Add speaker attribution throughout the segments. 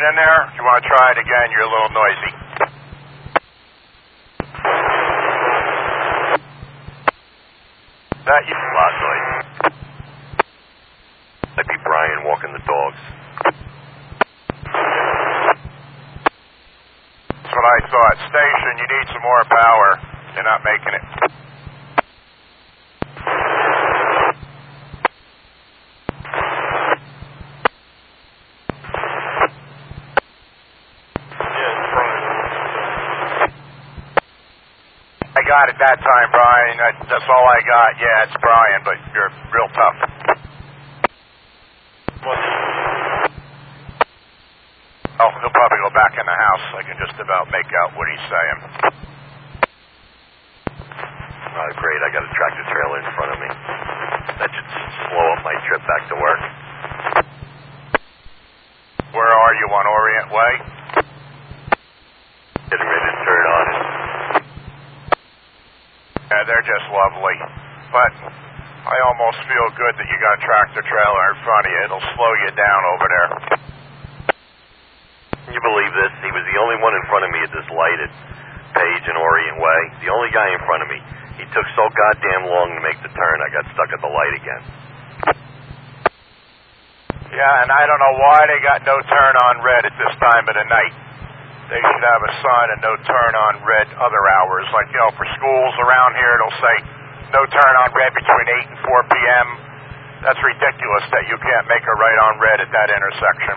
Speaker 1: it in there? Do you want to try it again? You're a little noisy. That you
Speaker 2: a lot of noise. That'd be Brian walking the dogs.
Speaker 1: That's what I thought. Station, you need some more power. You're not making it. I got it that time, Brian. That's all I got. Yeah, it's Brian, but you're real tough. Oh, he'll probably go back in the house. I can just about make out what he's saying.
Speaker 2: Great, I got a tractor trailer in front of me. That should slow up my trip back to work.
Speaker 1: Where are you, on Orient Way?
Speaker 2: Getting ready to turn on it.
Speaker 1: Yeah, they're just lovely. But I almost feel good that you got a tractor trailer in front of you. It'll slow you down over there.
Speaker 2: Can you believe this? He was the only one in front of me at this light at Page and Orient Way. The only guy in front of me. He took so goddamn long to make the turn, I got stuck at the light again.
Speaker 1: Yeah, and I don't know why they got no turn on red at this time of the night. They should have a sign of no turn on red other hours. Like, you know, for schools around here, it'll say no turn on red between 8 and 4 p.m. That's ridiculous that you can't make a right on red at that intersection.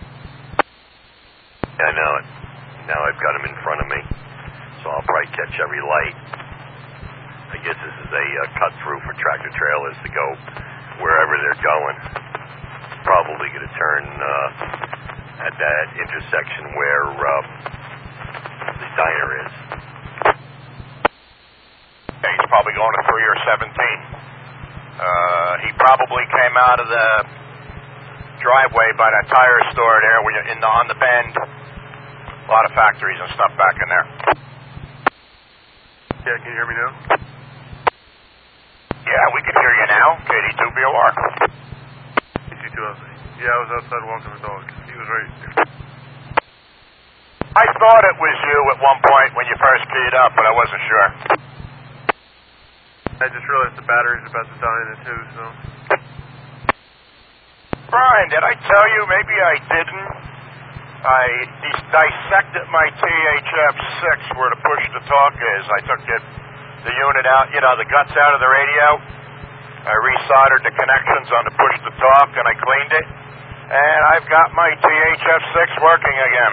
Speaker 2: Yeah, I know it. Now I've got him in front of me, so I'll probably catch every light. I guess this is a cut-through for tractor trailers to go wherever they're going. Probably going to turn at that intersection where the diner is.
Speaker 1: Yeah, he's probably going to 3 or 17. He probably came out of the driveway by that tire store there where you're on the bend. A lot of factories and stuff back in there.
Speaker 3: Yeah, can you hear me now?
Speaker 1: Yeah, we can hear you now. KD2BOR.
Speaker 3: KD2LC. Yeah, I was outside walking the dog. He was right there.
Speaker 1: I thought it was you at one point when you first keyed up, but I wasn't sure.
Speaker 3: I just realized the battery's about to die in it too, so...
Speaker 1: Brian, did I tell you? Maybe I didn't. I dissected my THF-6 where the push-to-talk is. I took the unit out, you know, the guts out of the radio. I resoldered the connections on the push-to-talk, and I cleaned it. And I've got my THF-6 working again.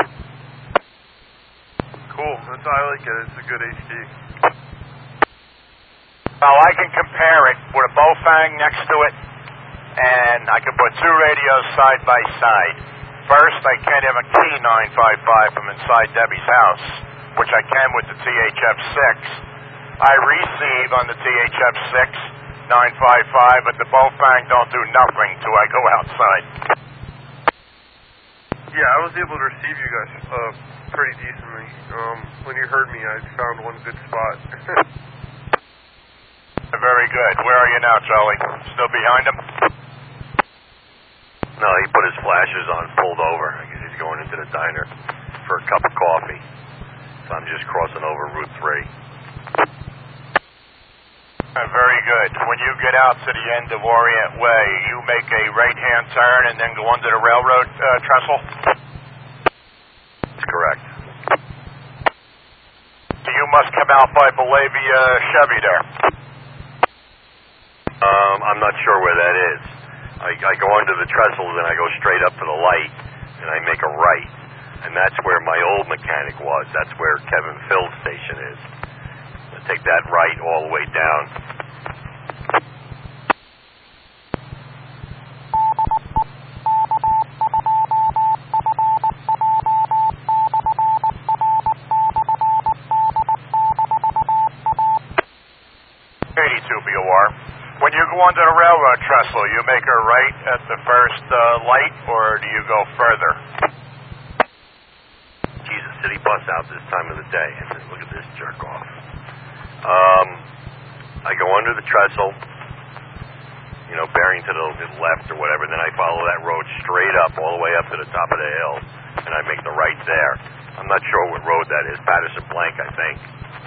Speaker 3: Cool. That's how I like it. It's a good HD.
Speaker 1: Well, I can compare it with a Bofang next to it, and I can put two radios side by side. First, I can't have a key 955 from inside Debbie's house, which I can with the THF-6. I receive on the THF-6 955, but the Bofang don't do nothing till I go outside.
Speaker 3: Yeah, I was able to receive you guys pretty decently. When you heard me, I found one good spot.
Speaker 1: Very good. Where are you now, Charlie? Still behind him?
Speaker 2: No, he put his flashes on, pulled over. I guess he's going into the diner for a cup of coffee. So I'm just crossing over Route 3.
Speaker 1: Very good. When you get out to the end of Orient Way, you make a right-hand turn and then go under the railroad trestle?
Speaker 2: That's correct.
Speaker 1: You must come out by Bellavia Chevy there.
Speaker 2: I'm not sure where that is. I go under the trestles and I go straight up to the light and I make a right. And that's where my old mechanic was. That's where Kevin Phil's station is. I take that right all the way down.
Speaker 1: KD2BOR. When you go under the railroad trestle, you make a right at the first light, or do you go further?
Speaker 2: Jesus, city bus out this time of the day. And then look at this jerk off. I go under the trestle, bearing to the left or whatever, and then I follow that road straight up, all the way up to the top of the hill, and I make the right there. I'm not sure what road that is. Patterson Blank, I think.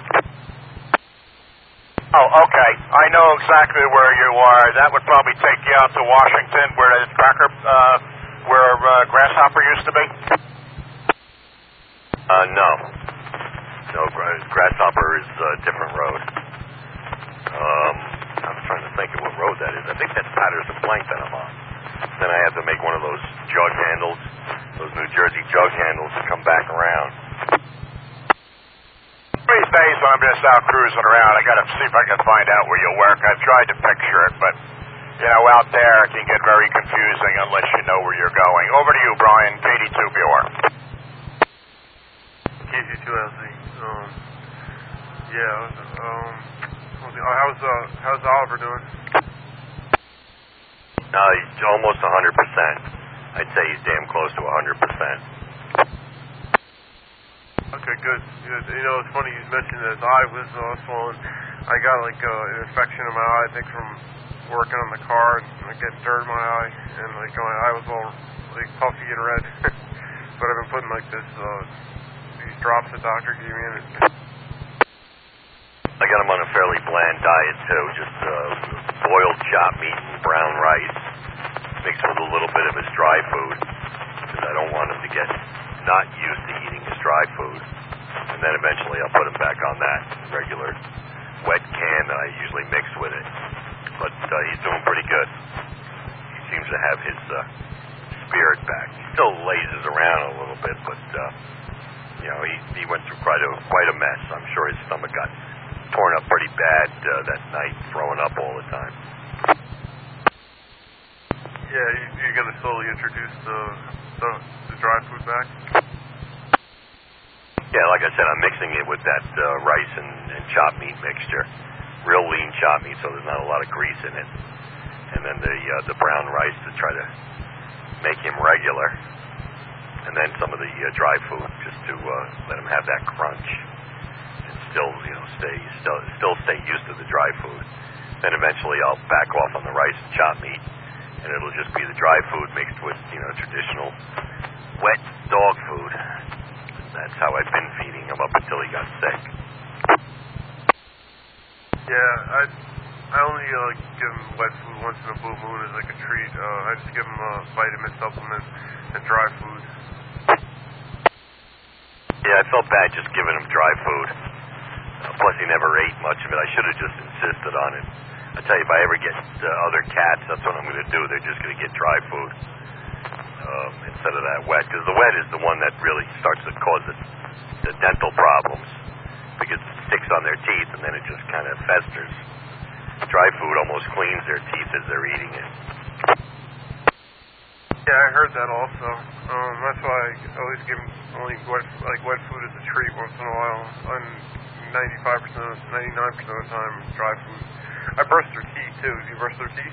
Speaker 1: Oh, okay. I know exactly where you are. That would probably take you out to Washington, where Grasshopper used to be?
Speaker 2: No. No, Grasshopper is a different road. I'm trying to think of what road that is. I think that's Patterson Blank that I'm on. Then I have to make one of those jug handles, those New Jersey jug handles, to come back around.
Speaker 1: These days when I'm just out cruising around, I gotta see if I can find out where you work. I've tried to picture it, but, out there it can get very confusing unless you know where you're going. Over to you, Brian, KD2 Buer.
Speaker 3: KD2LZ. How's Oliver doing?
Speaker 2: He's almost 100%. I'd say he's damn close to 100%.
Speaker 3: Okay, good. It's funny you mentioned that his eye was swollen. I got an infection in my eye, I think from working on the car, and getting dirt in my eye, and my eye was all puffy and red. But I've been putting these drops the doctor gave me in it.
Speaker 2: I got him on a fairly bland diet too, just boiled chopped meat and brown rice, mixed with a little bit of his dry food, because I don't want him to get not used to eating his dry food. And then eventually I'll put him back on that regular wet can that I usually mix with it. But he's doing pretty good. He seems to have his spirit back. He still lazes around a little bit, but he went through quite a mess. I'm sure his stomach got torn up pretty bad that night, throwing up all the time.
Speaker 3: Yeah, you're going to slowly introduce the dry food back?
Speaker 2: Yeah, like I said, I'm mixing it with that rice and chopped meat mixture. Real lean chopped meat, so there's not a lot of grease in it. And then the brown rice to try to make him regular. And then some of the dry food just to let him have that crunch. And still stay used to the dry food. Then eventually I'll back off on the rice and chopped meat, and it'll just be the dry food mixed with traditional wet dog food. And that's how I've been feeding him up until he got sick.
Speaker 3: Yeah, I only give him wet food once in a blue moon as a treat. I just give him vitamin supplements and dry food.
Speaker 2: Yeah, I felt bad just giving him dry food. Plus, he never ate much of it. I should have just insisted on it. I tell you, if I ever get other cats, that's what I'm going to do. They're just going to get dry food instead of that wet, because the wet is the one that really starts to cause the dental problems, because it sticks on their teeth and then it just kind of festers. Dry food almost cleans their teeth as they're eating it.
Speaker 3: Yeah, I heard that also. That's why I always give them wet food as a treat once in a while. And 99% of the time, dry food. I brush their teeth too. Do you brush their teeth?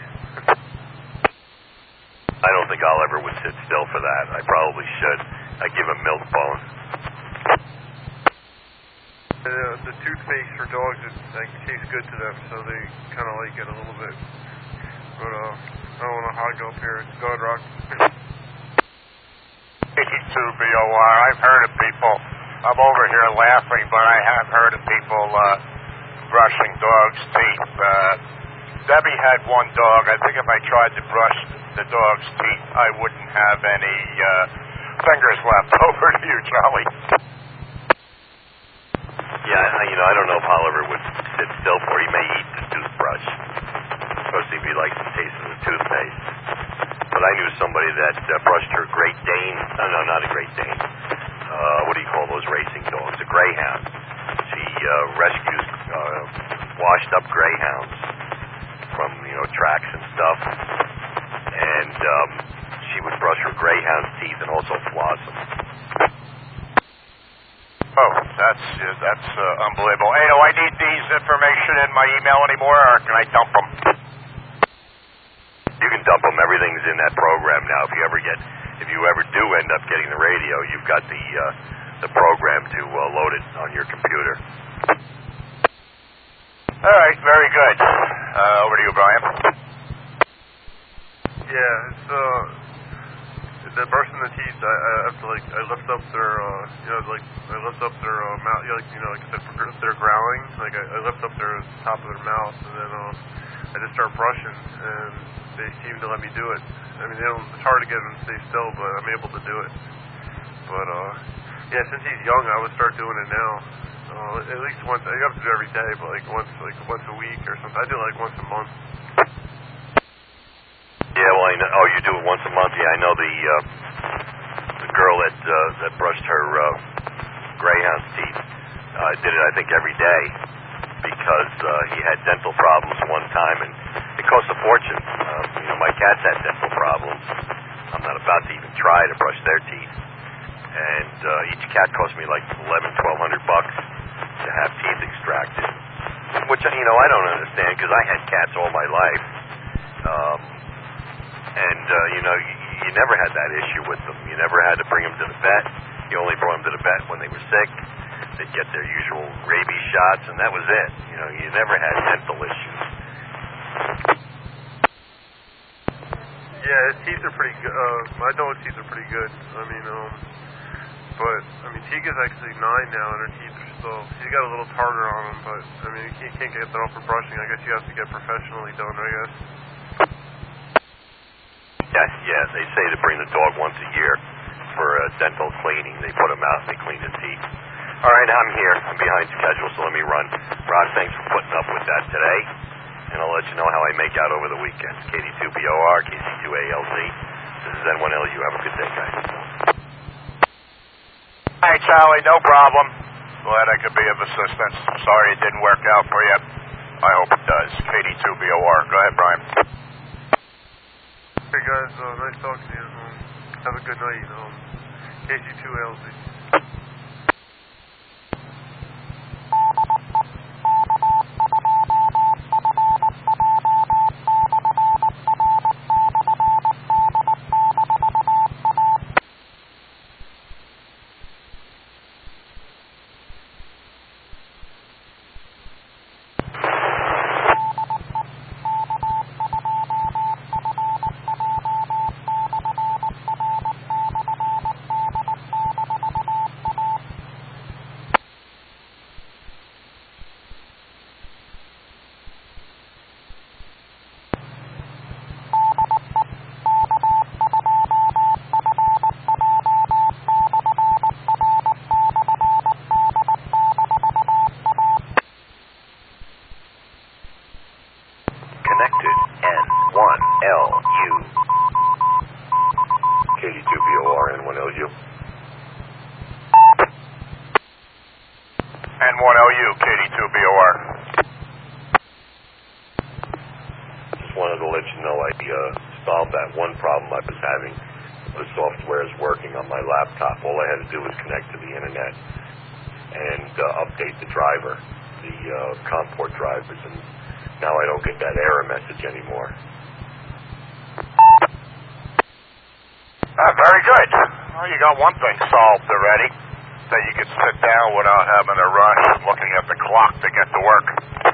Speaker 2: I don't think Oliver would sit still for that. I probably should. I give him milk bone.
Speaker 3: The toothpaste for dogs tastes good to them, so they kind of like it a little bit. But I don't want to hog up here. Go ahead, Rock.
Speaker 1: KD2BOR. I've heard of people. I'm over here laughing, but I have heard of people brushing dogs' teeth. Debbie had one dog. I think if I tried to brush the dog's teeth, I wouldn't have any fingers left. Over to you, Charlie.
Speaker 2: Yeah, I don't know if Oliver would sit still for. He may eat the toothbrush, especially if he likes the taste of the toothpaste. But I knew somebody that brushed her Great Dane. No, not a Great Dane. What do you call those racing dogs? A greyhound. She rescues washed-up greyhounds from tracks and stuff, and she would brush her greyhound's teeth and also floss them.
Speaker 1: Oh, that's unbelievable. Hey, do I need these information in my email anymore, or can I dump them?
Speaker 2: You can dump them. Everything's in that program now. If you ever do end up getting the radio, you've got the program to load it on your computer.
Speaker 1: All right, very good. Over to you, Brian.
Speaker 3: Yeah, it's the bursting the teeth. I have to I lift up their I lift up their mouth. Like if they're growling, I lift up their top of their mouth, and then I just start brushing, and they seem to let me do it. I mean, it's hard to get them to stay still, but I'm able to do it. But yeah, since he's young, I would start doing it now. At least once. I have to do it every day, but once a week or something. I do it once a month.
Speaker 2: Yeah, well, I know. Oh, you do it once a month. Yeah, I know the girl that brushed her greyhound's teeth did it, I think, every day because he had dental problems one time, and it cost a fortune. My cats had dental problems. I'm not about to even try to brush their teeth, and each cat cost me like $1,100-$1,200 to have teeth extracted, which I don't understand because I had cats all my life. You never had that issue with them. You never had to bring them to the vet. You only brought them to the vet when they were sick. They'd get their usual rabies shots, and that was it. You never had dental issues.
Speaker 3: Yeah, his teeth are pretty good. My dog's teeth are pretty good. But Tiga's actually 9 now, and her teeth are still. She's got a little tartar on them, but you can't get that off for brushing. I guess you have to get professionally done. I guess.
Speaker 2: Yeah, they say to bring the dog once a year for dental cleaning. They put him out and they clean his teeth. All right, I'm here. I'm behind schedule, so let me run. Rod, thanks for putting up with that today, and I'll let you know how I make out over the weekend. KD2BOR, KC2ALZ. This is N1LU. Have a good day, guys.
Speaker 1: All right, Charlie, no problem. Glad I could be of assistance. Sorry it didn't work out for you. I hope it does. KD2BOR. Go ahead, Brian.
Speaker 3: Hey guys, nice talking to you. Have a good night. KC2LZ.
Speaker 2: Connected N1LU. KD2BOR N1LU.
Speaker 1: N1LU, KD2BOR.
Speaker 2: Just wanted to let you know I solved that one problem I was having. The software is working on my laptop. All I had to do was connect to the internet and update the driver, the COM port drivers, and now I don't get that error message anymore.
Speaker 1: Very good. Well, you got one thing solved already. That you could sit down without having to rush looking at the clock to get to work.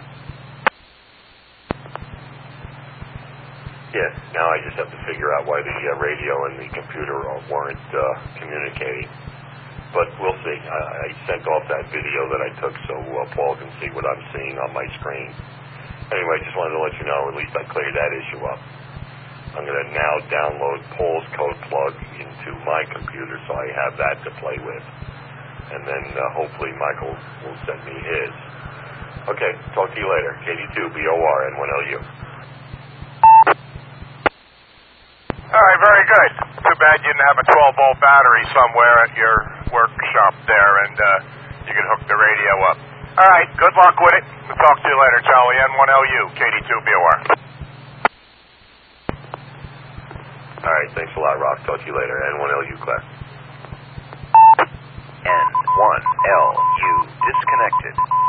Speaker 2: Yes, now I just have to figure out why the radio and the computer weren't communicating. But we'll see. I sent off that video that I took so Paul can see what I'm seeing on my screen. Anyway, just wanted to let you know, at least I cleared that issue up. I'm going to now download Paul's code plug into my computer so I have that to play with. And then hopefully Michael will send me his. Okay, talk to you later. KD2BOR N1LU.
Speaker 1: All right, very good. Too bad you didn't have a 12-volt battery somewhere at your workshop there, and you could hook the radio up. All right, good luck with it. We'll talk to you later, Charlie. N1LU, KD2BOR.
Speaker 2: All right, thanks a lot, Rock. Talk to you later. N1LU, Claire.
Speaker 4: N1LU disconnected.